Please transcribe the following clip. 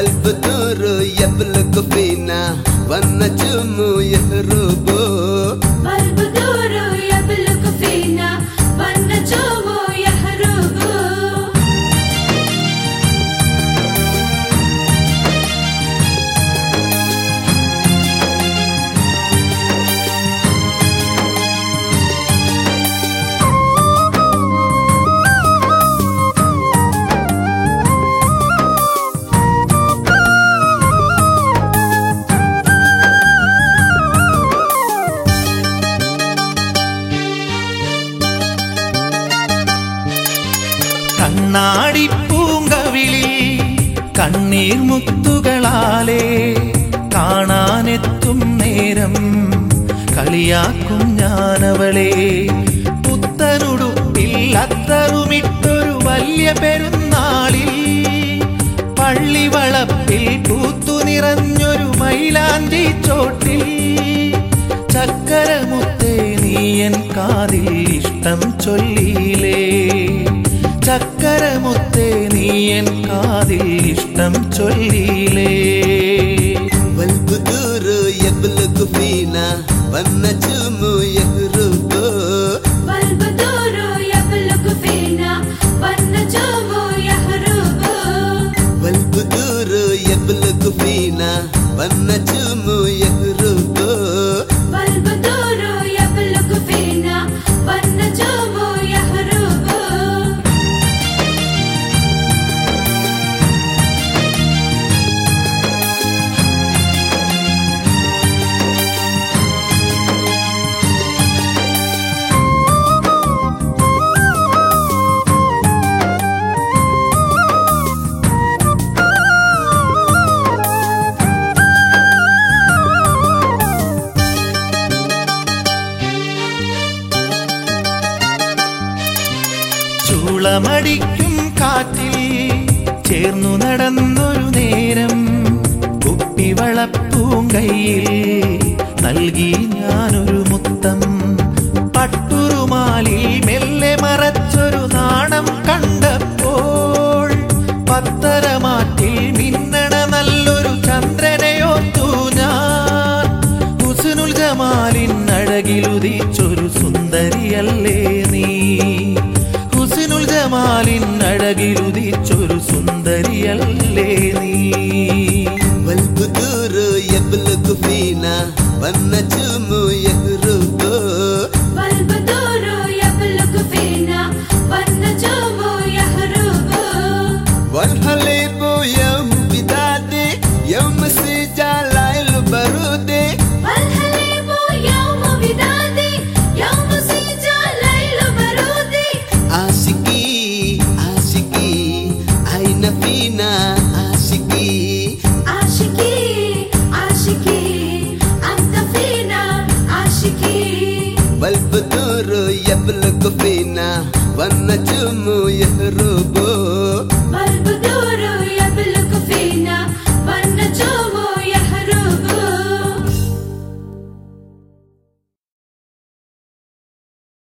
والبدور يبلغ فينا والنجم يهرب والبدور يبلغ فينا والنجم يهرب കണ്ണാടി പൂങ്കവിളി കണ്ണീർ മുത്തുകളാലേ കാണാനെത്തും നേരം കളിയാക്കും ഞാനവളെ പുത്തനുടുപ്പിൽ അത്തറുമിട്ടൊരു വലിയ പെരുന്നാളിൽ പള്ളിവളപ്പിൽ പൂത്തു നിറഞ്ഞൊരു മൈലാഞ്ചി ചോട്ടിൽ ചക്കരമുത്തേ നീയൻ കാതിൽ ഇഷ്ടം ചൊല്ലിയിലേ ചക്കരമുത്തേ നീയൻ കാതിൽ ഇഷ്ടം ചൊല്ലിയിലേ والبدور يبلغ فينا والنجم يهرب والبدور يبلغ فينا والنجم يهرب والبدور يبلغ فينا والنجم يهرب والبدور يبلغ فينا والنجم يهرب ചൂളമടിക്കും കാറ്റിൽ ചേർന്നു നടന്നൊരു നേരം കുപ്പിവളപ്പൂങ്കയിൽ നൽകി ഞാനൊരു മുത്തം പട്ടുറുമാലിൽ മെല്ലെ മറച്ചൊരു നാണം കണ്ടപ്പോൾ പത്തരമാറ്റിൽ മിന്നണ നല്ലൊരു ചന്ദ്രനെയോർത്തു ഞാൻ ഹുസ്നുൽ ജമാലിൻ അഴകിലുദിച്ചൊരു സുന്ദരിയല്ലേ നീ ഹുസ്നുൽ ജമാലിൻ അഴകിലുദിച്ചൊരു സുന്ദരിയല്ലേ നീ والبدور يبلغ فينا والنجم يهرب والبدور يبلغ فينا والنجم يهرب والحليب يوم بدادي يوم سجال البرود والحليب يوم بدادي يوم سجال البرود عاشقي عاشقي أين فينا عاشقي عاشقي عاشقي أنت فينا عاشقي والبدور يبلغ فينا والنجم يهرب